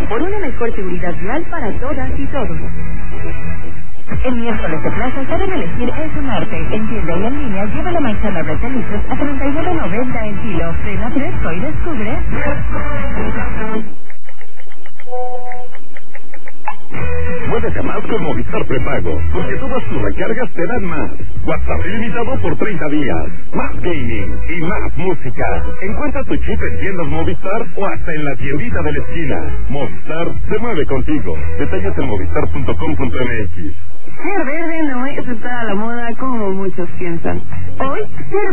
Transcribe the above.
por una mejor seguridad vial para todas y todos. El miércoles de plaza saben elegir es un arte. En tienda y en línea lleva la manzana Red Delicious a $39.90 el kilo. Frena fresco y descubre. Muévete más con Movistar Prepago, porque todas tus recargas te dan más. WhatsApp ilimitado por 30 días. Más gaming y más música. Encuentra tu chip en tiendas Movistar o hasta en la tiendita de la esquina. Movistar se mueve contigo. Detalles en movistar.com.mx. Ser verde no es estar a la moda como muchos piensan. Hoy, ser